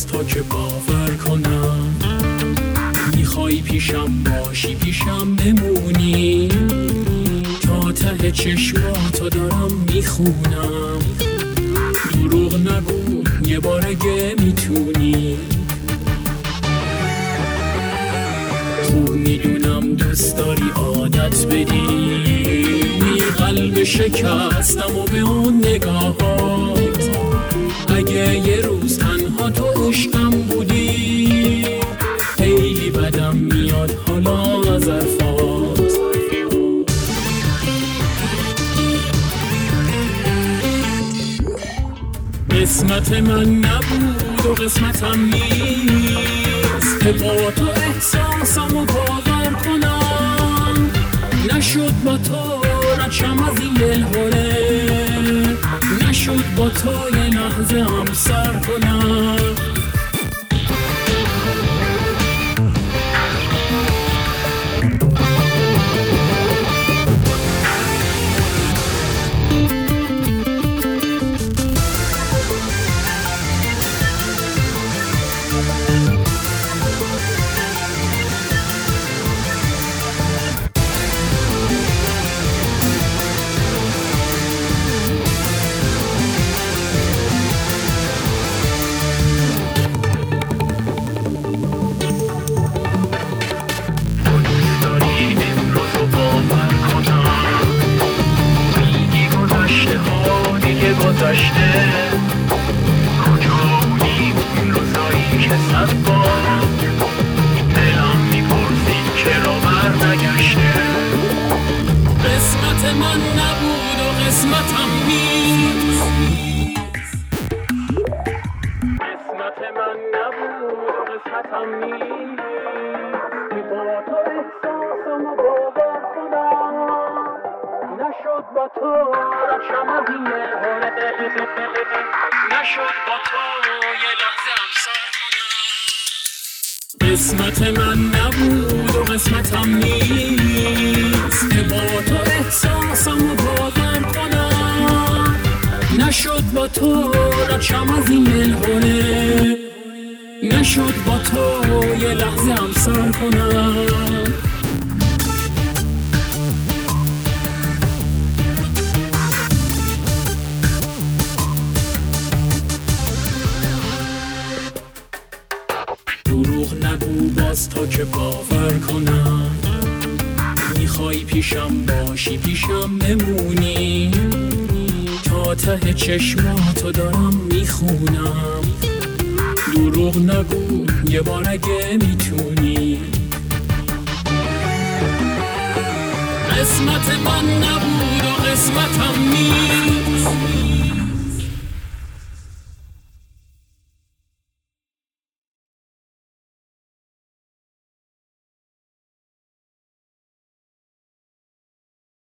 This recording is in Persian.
باز تا که باور کنم. میخوای پیشم باشی، پیشم بمونی، تا ته چشماتو دارم میخونم. دروغ نگو یه بار اگه میتونی. خوب میدونم دوست داری عادت بدی، قلب شکستم و به اون نگاهات. اگه یه روز تنها تو عشقم بودی، خیلی بدم میاد حالا از حرفات. قسمت من نبود و قسمتم نیست که با تو احساسمو باور کنم. نشد با تو رچم از این دلهوره، نشد با تو یه لحظه هم سر کنم. گذشته کجا بودی اون روزایی که 100 بار دلم میپرسی چرا برنگشته. قسمت من نبود و قسمتم نیست، قسمت من نبود و قسمتم نیست که با تو احساسمو باور کنم. نشد با تو رچم از این دلهوره، نشد با تو یه لحظه هم سر کنم. قسمت من نبود و قسمتم نیست که با تو احساسمو باور کنم. نشد با تو رچم از این دلهوره، نشد با تو یه لحظه هم سر کنم. دروغ نگو باز تا که باور کنم. میخوای پیشم باشی، پیشم بمونی، تا ته چشماتو دارم میخونم. دروغ نگو یه بار اگه میتونی. قسمت من نبود و قسمتم نیست،